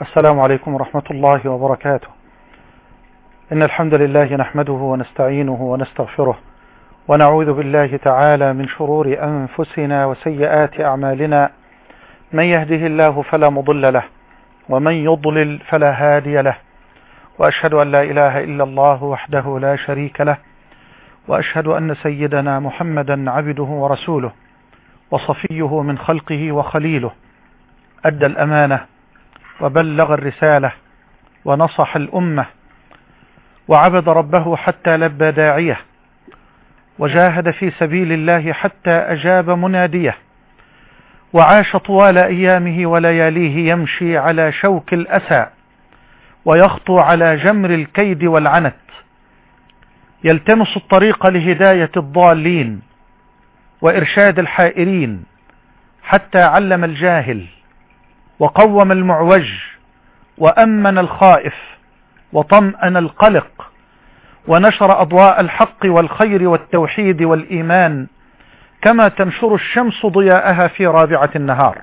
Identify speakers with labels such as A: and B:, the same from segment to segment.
A: السلام عليكم ورحمة الله وبركاته. إن الحمد لله نحمده ونستعينه ونستغفره ونعوذ بالله تعالى من شرور أنفسنا وسيئات أعمالنا، من يهده الله فلا مضل له ومن يضلل فلا هادي له، وأشهد أن لا إله إلا الله وحده لا شريك له، وأشهد أن سيدنا محمدا عبده ورسوله وصفيه من خلقه وخليله، أدى الأمانة وبلغ الرسالة ونصح الأمة وعبد ربه حتى لبى داعيه، وجاهد في سبيل الله حتى أجاب مناديه، وعاش طوال أيامه ولياليه يمشي على شوك الأسى ويخطو على جمر الكيد والعنت، يلتمس الطريق لهداية الضالين وإرشاد الحائرين، حتى علم الجاهل وقوم المعوج وأمن الخائف وطمأن القلق، ونشر أضواء الحق والخير والتوحيد والإيمان كما تنشر الشمس ضياءها في رابعة النهار.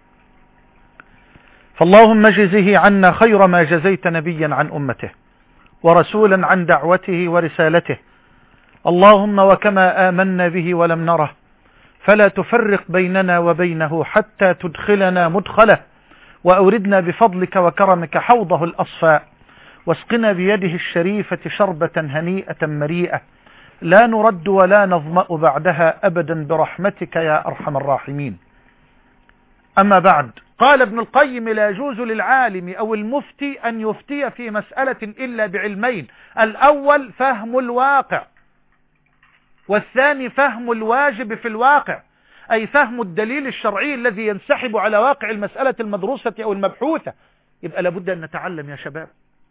A: فاللهم جزه عنا خير ما جزيت نبيا عن أمته ورسولا عن دعوته ورسالته. اللهم وكما آمنا به ولم نره فلا تفرق بيننا وبينه حتى تدخلنا مدخله، وأوردنا بفضلك وكرمك حوضه الأصفاء، واسقنا بيده الشريفة شربة هنيئة مريئة لا نرد ولا نظمأ بعدها أبدا برحمتك يا أرحم الراحمين. أما بعد، قال ابن القيم: لا يجوز للعالم أو المفتي أن يفتي في مسألة إلا بعلمين: الأول فهم الواقع، والثاني فهم الواجب في الواقع، أي فهم الدليل الشرعي الذي ينسحب على واقع المسألة المدروسة أو المبحوثة. يبقى لابد أن نتعلم يا شباب.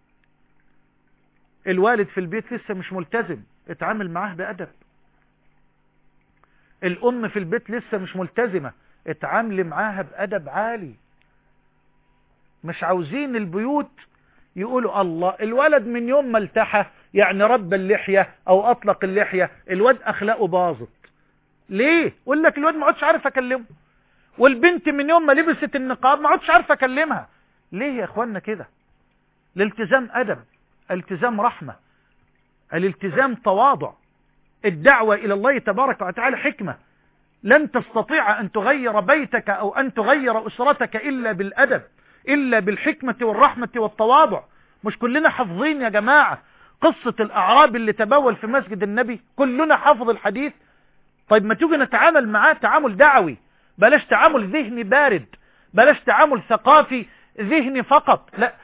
A: الوالد في البيت لسه مش ملتزم، اتعامل معاه بأدب. الأم في البيت لسه مش ملتزمة، اتعامل معاها بأدب عالي. مش عاوزين البيوت يقولوا الله الولد من يوم ما التحى يعني رب اللحية أو أطلق اللحية الواد أخلاقه باظت. ليه؟ يقول لك الواد ما عادش عارف أكلمه، والبنت من يوم ما لبست النقاب ما عادش عارف أكلمها. ليه يا أخوانا كده؟ الالتزام أدب، الالتزام رحمة، الالتزام تواضع، الدعوة إلى الله تبارك وتعالى حكمة. لن تستطيع أن تغير بيتك أو أن تغير أسرتك إلا بالأدب، إلا بالحكمة والرحمة والتواضع. مش كلنا حافظين يا جماعة قصة الأعراب اللي تبول في مسجد النبي؟ كلنا حافظ الحديث. طيب ما تيجي نتعامل معاه تعامل دعوي، بلاش تعامل ذهني بارد، بلاش تعامل ثقافي ذهني فقط. لا،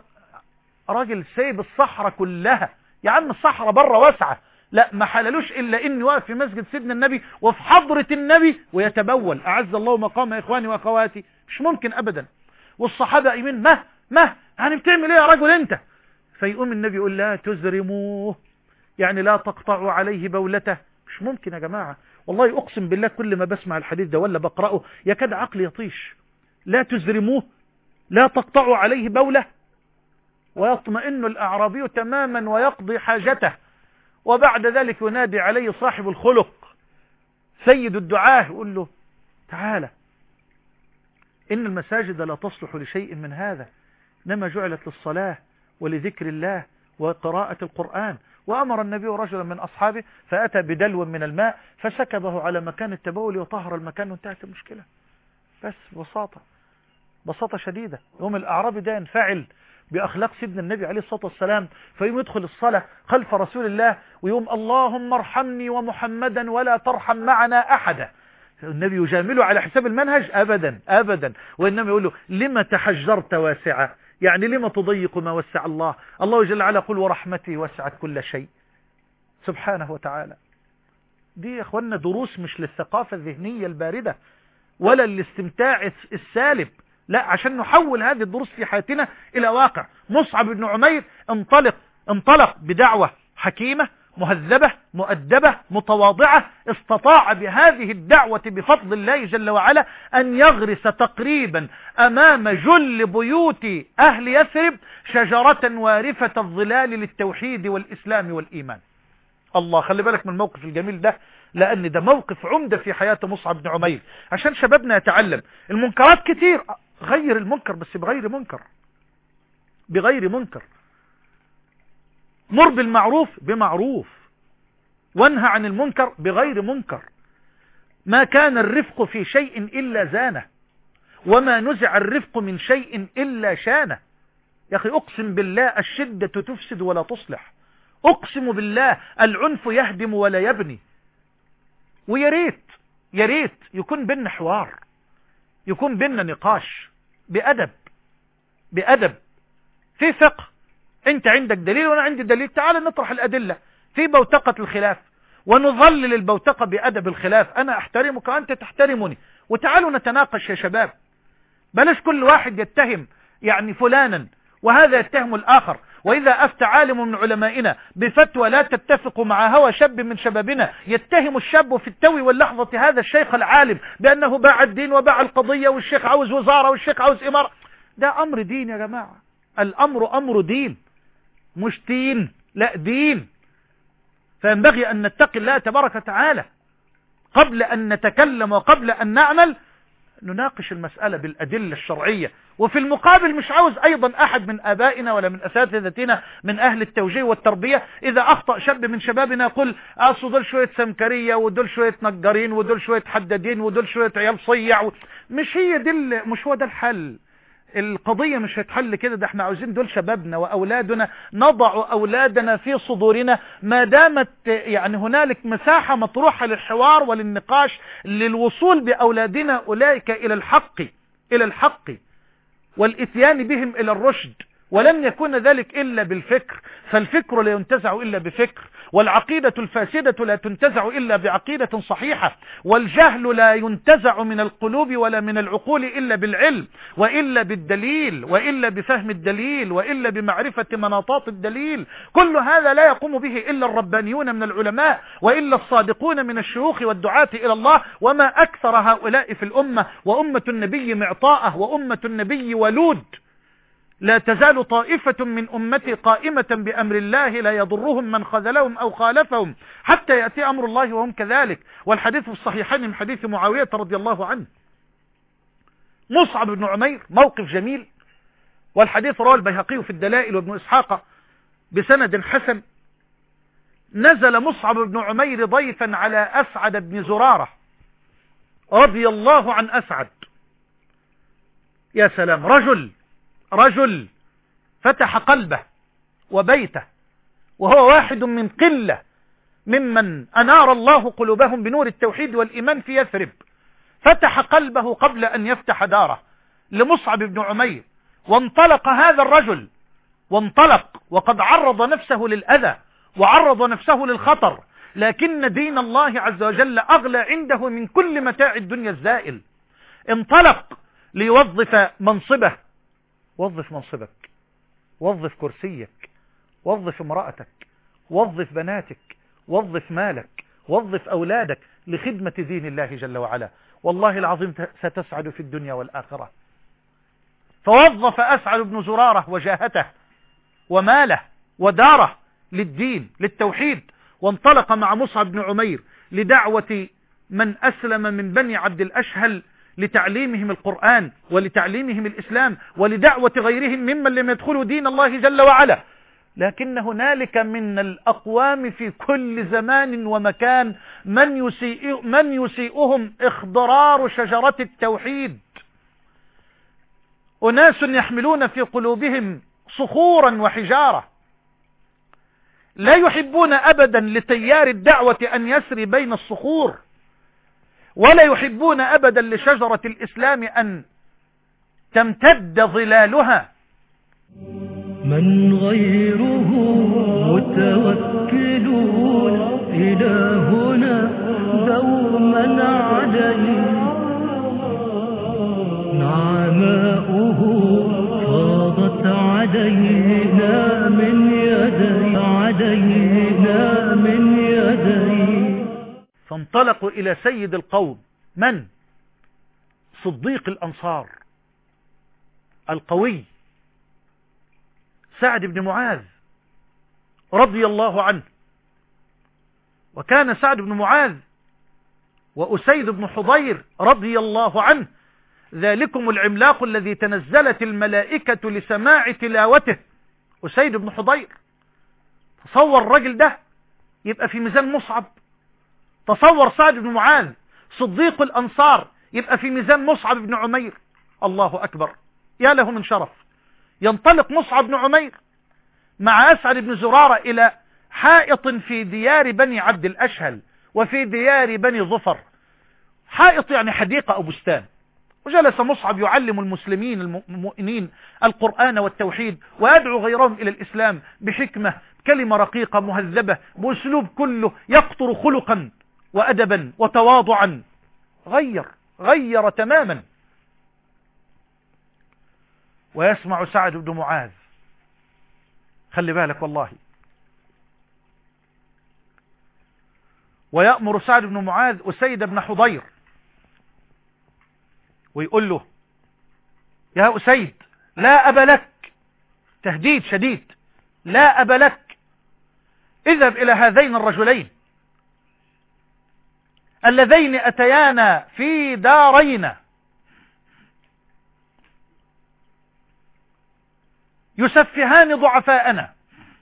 A: راجل سايب الصحراء كلها، يا عم الصحراء بره واسعة، لا ما حللوش إلا إني واقف في مسجد سيدنا النبي وفي حضرة النبي ويتبول. أعز الله مقام إخواني وأخواتي، مش ممكن أبدا. والصحابة قايمين ما يعني بتعمل إيه يا رجل أنت؟ فيقوم النبي يقول لا تزرموه، يعني لا تقطعوا عليه بولته. مش ممكن يا جماعة، والله أقسم بالله كل ما بسمع الحديث ده ولا بقرأه يكاد عقلي يطيش. لا تزرموه، لا تقطعوا عليه بوله، ويطمئن الأعرابي تماما ويقضي حاجته. وبعد ذلك ينادي عليه صاحب الخلق سيد الدعاة يقول له تعالى، إن المساجد لا تصلح لشيء من هذا، إنما جعلت للصلاة ولذكر الله وقراءة القرآن. وأمر النبي رجلا من أصحابه فأتى بدلو من الماء فسكبه على مكان التبول وطهر المكان وانتهت المشكلة. بس بساطة شديدة. يوم الأعرابي ده ينفعل بأخلاق سيدنا النبي عليه الصلاة والسلام، فيوم يدخل الصلاة خلف رسول الله ويوم اللهم ارحمني ومحمدا ولا ترحم معنا أحدا. النبي يجامله على حساب المنهج؟ أبدا أبدا. وإنما يقول له لما تحجرت واسعة، يعني لما تضيق ما وسع الله. الله جل وعلا يقول ورحمتي وسعت كل شيء سبحانه وتعالى. دي يا اخوانا دروس مش للثقافة الذهنية الباردة ولا للاستمتاع السالب، لا، عشان نحول هذه الدروس في حياتنا إلى واقع. مصعب بن عمير انطلق بدعوة حكيمة مهذبة مؤدبة متواضعة، استطاع بهذه الدعوة بفضل الله جل وعلا أن يغرس تقريبا أمام جل بيوت أهل يثرب شجرة وارفة الظلال للتوحيد والإسلام والإيمان. الله، خلي بالك من الموقف الجميل ده، لأن ده موقف عمدة في حياة مصعب بن عمير عشان شبابنا يتعلم. المنكرات كتير، غير المنكر بس بغير منكر. بغير منكر، مر بالمعروف بمعروف، وانهى عن المنكر بغير منكر. ما كان الرفق في شيء إلا زانه، وما نزع الرفق من شيء إلا شانه. يا أخي أقسم بالله الشدة تفسد ولا تصلح، أقسم بالله العنف يهدم ولا يبني. ويا ريت يكون بيننا حوار، يكون بيننا نقاش بأدب في فقه. انت عندك دليل وانا عندي دليل، تعال نطرح الأدلة في بوتقة الخلاف ونظلل البوتقة بأدب الخلاف. انا احترمك وانت تحترمني، وتعالوا نتناقش يا شباب. بلاش كل واحد يتهم يعني فلانا وهذا يتهم الآخر. وإذا أفتى عالم من علمائنا بفتوى لا تتفق مع هوى شاب من شبابنا، يتهم الشاب في التو واللحظة هذا الشيخ العالم بأنه باع الدين وباع القضية، والشيخ عاوز وزارة والشيخ عاوز إمارة. ده أمر دين يا جماعة، الأمر أمر دين، مش دين، لا دين. فينبغي أن نتقي الله تبارك وتعالى قبل أن نتكلم وقبل أن نعمل، نناقش المسألة بالأدلة الشرعية. وفي المقابل مش عاوز أيضا أحد من آبائنا ولا من أساتذتنا من أهل التوجيه والتربية إذا أخطأ شاب من شبابنا يقول أصل دول شوية سمكرية ودول شوية نجارين ودول شوية حدادين ودول شوية عيال صيع مش هي دي، مش هو ده الحل. القضية مش هتحل كده. ده احنا عاوزين دول شبابنا وأولادنا، نضع أولادنا في صدورنا ما دامت يعني هنالك مساحة مطروحة للحوار وللنقاش للوصول بأولادنا أولئك إلى الحق والإتيان بهم إلى الرشد. ولن يكون ذلك إلا بالفكر، فالفكر لا ينتزع إلا بفكر، والعقيدة الفاسدة لا تنتزع إلا بعقيدة صحيحة، والجهل لا ينتزع من القلوب ولا من العقول إلا بالعلم، وإلا بالدليل، وإلا بفهم الدليل، وإلا بمعرفة مناطات الدليل. كل هذا لا يقوم به إلا الربانيون من العلماء، وإلا الصادقون من الشيوخ والدعاة إلى الله. وما أكثر هؤلاء في الأمة، وأمة النبي معطاءة، وأمة النبي ولود. لا تزال طائفة من أمتي قائمة بأمر الله لا يضرهم من خذلهم أو خالفهم حتى يأتي أمر الله وهم كذلك. والحديث في الصحيحين من حديث معاوية رضي الله عنه. مصعب بن عمير، موقف جميل، والحديث رواه البيهقي في الدلائل وابن إسحاق بسند حسن. نزل مصعب بن عمير ضيفا على أسعد بن زرارة رضي الله عن أسعد. يا سلام، رجل فتح قلبه وبيته، وهو واحد من قلة ممن أنار الله قلوبهم بنور التوحيد والإيمان في يثرب. فتح قلبه قبل أن يفتح داره لمصعب بن عمير، وانطلق هذا الرجل، وقد عرض نفسه للأذى وعرض نفسه للخطر، لكن دين الله عز وجل أغلى عنده من كل متاع الدنيا الزائل. انطلق ليوظف منصبه. وظف منصبك، وظف كرسيك، وظف امرأتك، وظف بناتك، وظف مالك، وظف أولادك لخدمة دين الله جل وعلا. والله العظيم ستسعد في الدنيا والآخرة. فوظف أسعد بن زرارة وجاهته وماله وداره للدين للتوحيد، وانطلق مع مصعب بن عمير لدعوة من أسلم من بني عبد الأشهل، لتعليمهم القرآن ولتعليمهم الإسلام ولدعوة غيرهم ممن لم يدخلوا دين الله جل وعلا. لكن هنالك من الأقوام في كل زمان ومكان من يسيئهم إخضرار شجرة التوحيد. أناس يحملون في قلوبهم صخورا وحجارة، لا يحبون أبدا لتيار الدعوة أن يسري بين الصخور، ولا يحبون أبدا لشجرة الإسلام أن تمتد ظلالها.
B: من غيره متوكلون إلهنا دوما عليه، نعماؤه فاضت علينا من يديه.
A: فانطلقوا إلى سيد القوم، من؟ صديق الأنصار القوي سعد بن معاذ رضي الله عنه. وكان سعد بن معاذ وأسيد بن حضير رضي الله عنه ذلكم العملاق الذي تنزلت الملائكة لسماع تلاوته أسيد بن حضير. تصور الرجل ده يبقى في ميزان مصعب. تصور سعد بن معاذ صديق الأنصار يبقى في ميزان مصعب بن عمير. الله أكبر، يا له من شرف. ينطلق مصعب بن عمير مع أسعد بن زرارة إلى حائط في ديار بني عبد الأشهل وفي ديار بني ظفر. حائط يعني حديقة أو بستان. وجلس مصعب يعلم المسلمين المؤمنين القرآن والتوحيد ويدعو غيرهم إلى الإسلام بحكمة، كلمة رقيقة مهذبة، بأسلوب كله يقطر خلقا وأدبا وتواضعا. غير تماما. ويسمع سعد بن معاذ، خلي بالك والله، ويأمر سعد بن معاذ أسيد بن حضير ويقول له: يا أسيد، لا أب لك، تهديد شديد، لا أب لك، اذهب إلى هذين الرجلين اللذين أتيانا في دارينا يسفهان ضعفاءنا،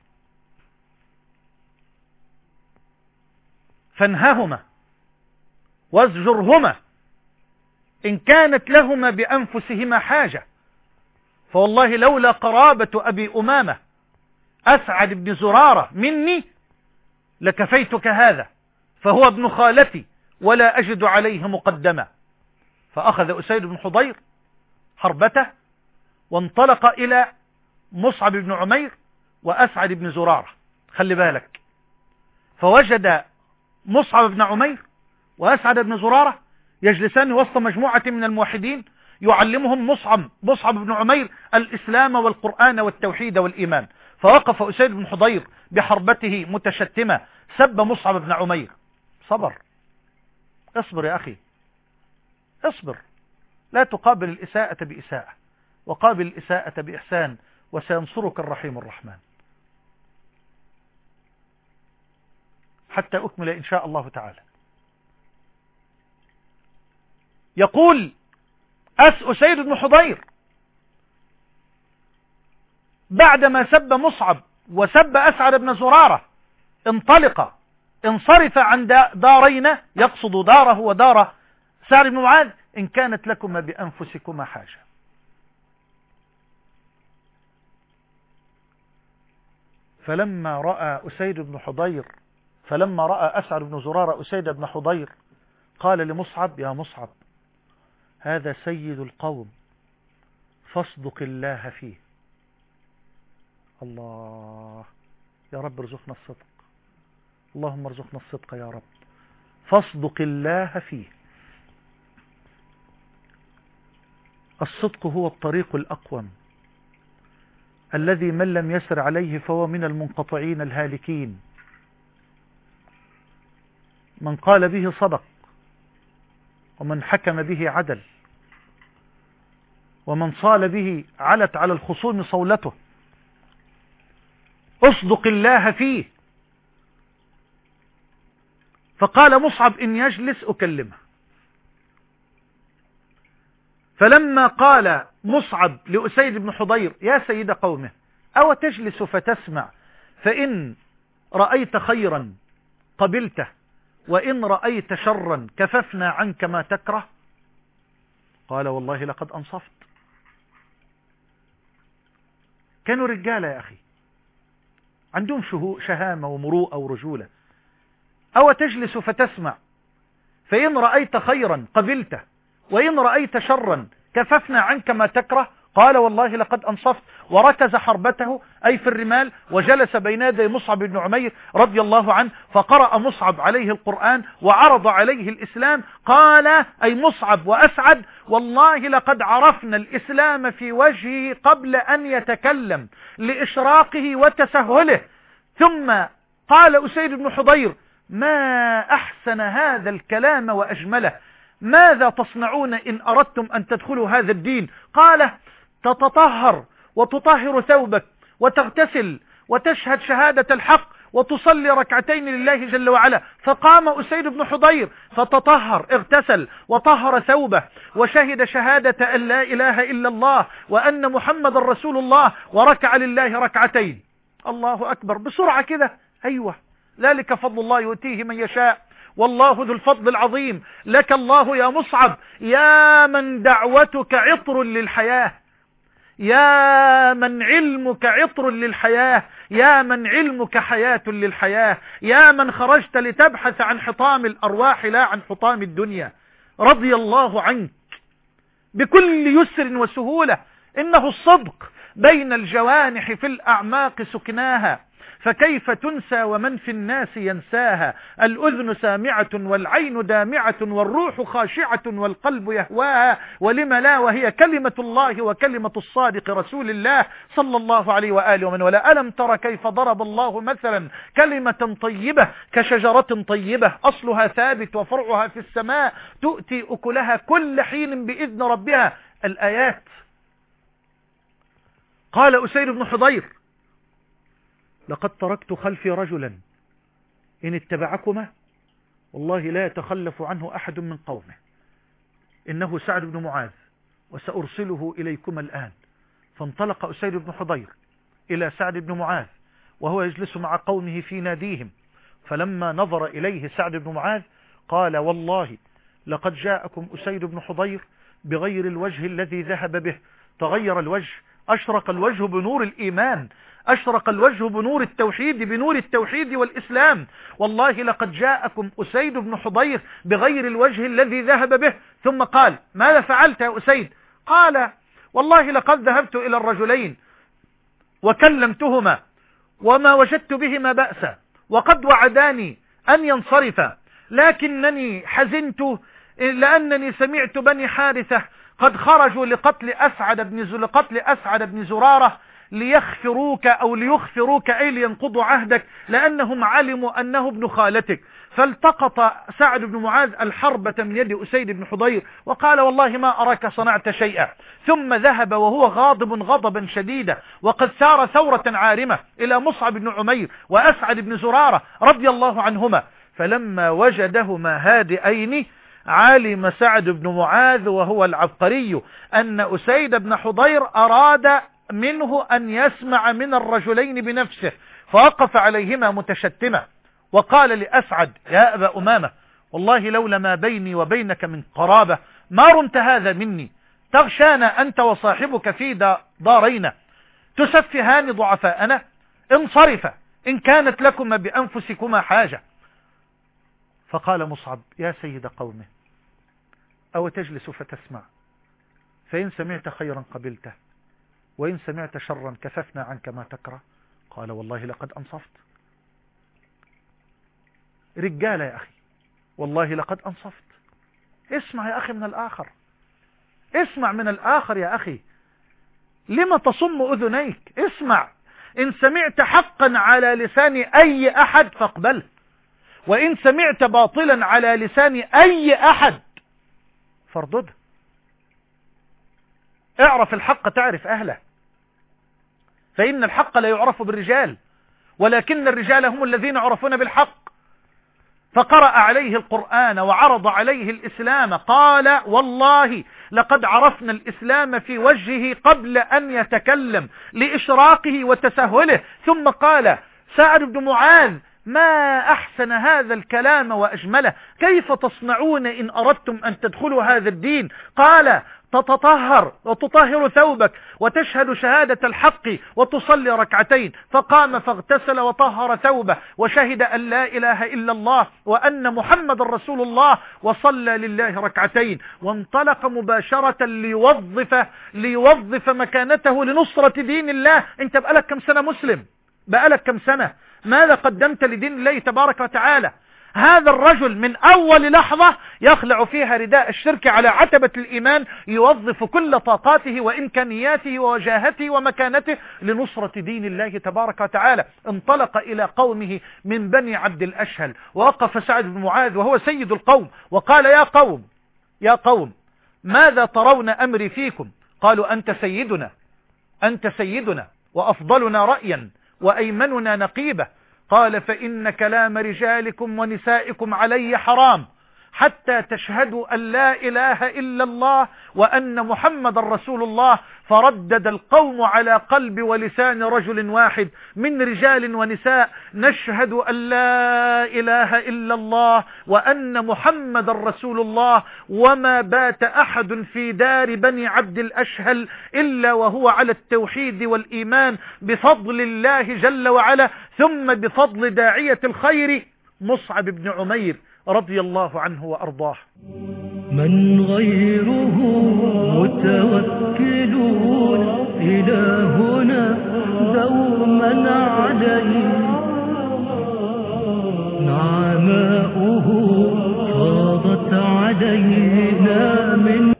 A: فانههما وازجرهما إن كانت لهما بأنفسهما حاجة، فوالله لولا قرابة أبي أمامة أسعد بن زرارة مني لكفيتك هذا، فهو ابن خالتي ولا أجد عليه مقدمة. فأخذ أسيد بن حضير حربته وانطلق إلى مصعب بن عمير وأسعد بن زرارة. خلي بالك، فوجد مصعب بن عمير وأسعد بن زرارة يجلسان وسط مجموعة من الموحدين يعلمهم مصعب بن عمير الإسلام والقرآن والتوحيد والإيمان. فوقف أسيد بن حضير بحربته متشتمة، سب مصعب بن عمير. صبر، اصبر يا أخي، اصبر، لا تقابل الإساءة بإساءة، وقابل الإساءة بإحسان، وسينصرك الرحيم الرحمن. حتى أكمل إن شاء الله تعالى. يقول أسيد بن حضير بعدما سب مصعب وسب أسعد بن زرارة: انصرف عن دارينا، يقصد داره ودار سعد بن معاذ، إن كانت لكما بأنفسكما حاجة. فلما رأى أسعد بن زرارة أسيد بن حضير قال لمصعب: يا مصعب، هذا سيد القوم فاصدق الله فيه. الله، يا رب ارزقنا الصدق، اللهم ارزقنا الصدق يا رب. فاصدق الله فيه. الصدق هو الطريق الأقوم الذي من لم يسر عليه فهو من المنقطعين الهالكين. من قال به صدق، ومن حكم به عدل، ومن صال به علت على الخصوم صولته. اصدق الله فيه. فقال مصعب: إن يجلس أكلمه. فلما قال مصعب لأسيد بن حضير: يا سيد قومه، أو تجلس فتسمع، فإن رأيت خيرا قبلته، وإن رأيت شرا كففنا عنك ما تكره. قال: والله لقد أنصفت. كانوا رجالة يا أخي، عندهم شهامة ومروءة ورجولة. أو تجلس فتسمع، فإن رأيت خيرا قبلته، وإن رأيت شرا كففنا عنك ما تكره. قال: والله لقد أنصفت. وركز حربته أي في الرمال، وجلس بين يدي مصعب بن عمير رضي الله عنه، فقرأ مصعب عليه القرآن وعرض عليه الإسلام. قال أي مصعب وأسعد: والله لقد عرفنا الإسلام في وجهه قبل أن يتكلم لإشراقه وتسهله. ثم قال أسيد بن حضير: ما أحسن هذا الكلام وأجمله، ماذا تصنعون إن أردتم أن تدخلوا هذا الدين؟ قال: تتطهر وتطهر ثوبك وتغتسل وتشهد شهادة الحق وتصلي ركعتين لله جل وعلا. فقام أسيد بن حضير فتطهر، اغتسل وطهر ثوبه وشهد شهادة أن لا إله إلا الله وأن محمد رسول الله، وركع لله ركعتين. الله أكبر، بسرعة كده. أيوة، ذلك فضل الله يؤتيه من يشاء والله ذو الفضل العظيم. لك الله يا مصعب، يا من دعوتك عطر للحياة، يا من علمك عطر للحياة، يا من علمك حياة للحياة، يا من خرجت لتبحث عن حطام الأرواح لا عن حطام الدنيا. رضي الله عنك بكل يسر وسهولة. إنه الصدق بين الجوانح في الأعماق سكناها، فكيف تنسى ومن في الناس ينساها. الأذن سامعة والعين دامعة والروح خاشعة والقلب يهواها، ولم لا وهي كلمة الله وكلمة الصادق رسول الله صلى الله عليه وآله ومن ولا. ألم تر كيف ضرب الله مثلا كلمة طيبة كشجرة طيبة أصلها ثابت وفرعها في السماء تؤتي أكلها كل حين بإذن ربها. الآيات. قال أسيد بن حضير: لقد تركت خلفي رجلا إن اتبعكما والله لا يتخلف عنه أحد من قومه، إنه سعد بن معاذ وسأرسله إليكما الآن. فانطلق أسيد بن حضير إلى سعد بن معاذ وهو يجلس مع قومه في ناديهم، فلما نظر إليه سعد بن معاذ قال: والله لقد جاءكم أسيد بن حضير بغير الوجه الذي ذهب به. تغير الوجه، أشرق الوجه بنور الإيمان، أشرق الوجه بنور التوحيد، بنور التوحيد والإسلام. والله لقد جاءكم أسيد بن حضير بغير الوجه الذي ذهب به. ثم قال: ماذا فعلت يا أسيد؟ قال: والله لقد ذهبت إلى الرجلين وكلمتهما وما وجدت بهما بأسا، وقد وعداني أن ينصرفا، لكنني حزنت لأنني سمعت بني حارثة قد خرجوا لقتل أسعد بن زرارة ليخفروك أو ليخفروك، أي لينقضوا عهدك، لأنهم علموا أنه ابن خالتك. فالتقط سعد بن معاذ الحربة من يد أسيد بن حضير وقال: والله ما أراك صنعت شيئا. ثم ذهب وهو غاضب غضبا شديدا وقد سار ثورة عارمة إلى مصعب بن عمير وأسعد بن زرارة رضي الله عنهما. فلما وجدهما هادئين علم سعد بن معاذ وهو العبقري أن أسيد بن حضير أراد منه أن يسمع من الرجلين بنفسه، فوقف عليهما متشتما وقال لأسعد: يا أبا أمامة، والله لولا ما بيني وبينك من قرابة ما رمت هذا مني. تغشانا أنت وصاحبك في دارينا، تسفهان ضعفاءنا. انصرفا إن كانت لكما بأنفسكما حاجة. فقال مصعب: يا سيد قومه، أو تجلس فتسمع؟ فإن سمعت خيرا قبلته، وإن سمعت شرا كففنا عنك ما تكره. قال: والله لقد أنصفت. رجال يا أخي، والله لقد أنصفت. اسمع يا أخي من الآخر، اسمع من الآخر يا أخي، لما تصم أذنيك؟ اسمع. إن سمعت حقا على لسان أي أحد فاقبله، وإن سمعت باطلا على لسان أي أحد فاردده. اعرف الحق تعرف أهله، فإن الحق لا يعرف بالرجال ولكن الرجال هم الذين عرفون بالحق. فقرأ عليه القرآن وعرض عليه الإسلام، قال: والله لقد عرفنا الإسلام في وجهه قبل أن يتكلم لإشراقه وتسهله. ثم قال سعد بن معاذ: ما أحسن هذا الكلام وأجمله، كيف تصنعون إن أردتم أن تدخلوا هذا الدين؟ قال: تتطهر وتطهر ثوبك وتشهد شهادة الحق وتصلي ركعتين. فقام فاغتسل وطهر ثوبه وشهد أن لا إله إلا الله وأن محمد رسول الله وصلى لله ركعتين، وانطلق مباشرة ليوظف مكانته لنصرة دين الله. انت بقالك كم سنة مسلم؟ بقالك كم سنة؟ ماذا قدمت لدين الله تبارك وتعالى؟ هذا الرجل من أول لحظة يخلع فيها رداء الشرك على عتبة الإيمان، يوظف كل طاقاته وإمكانياته ووجاهته ومكانته لنصرة دين الله تبارك وتعالى. انطلق إلى قومه من بني عبد الأشهل، ووقف سعد بن معاذ وهو سيد القوم وقال: يا قوم ماذا ترون أمري فيكم؟ قالوا: أنت سيدنا وأفضلنا رأيا وأيمننا نقيبة. قال فإن كلام رجالكم ونسائكم علي حرام حتى تشهدوا أن لا إله إلا الله وأن محمد رسول الله. فردد القوم على قلب ولسان رجل واحد من رجال ونساء: نشهد أن لا إله إلا الله وأن محمد رسول الله. وما بات أحد في دار بني عبد الأشهل إلا وهو على التوحيد والإيمان بفضل الله جل وعلا، ثم بفضل داعية الخير مصعب بن عمير رضي الله عنه وأرضاه.
B: من غيره متوكلون إلهنا دوما عليه، نعماؤه فاضت علينا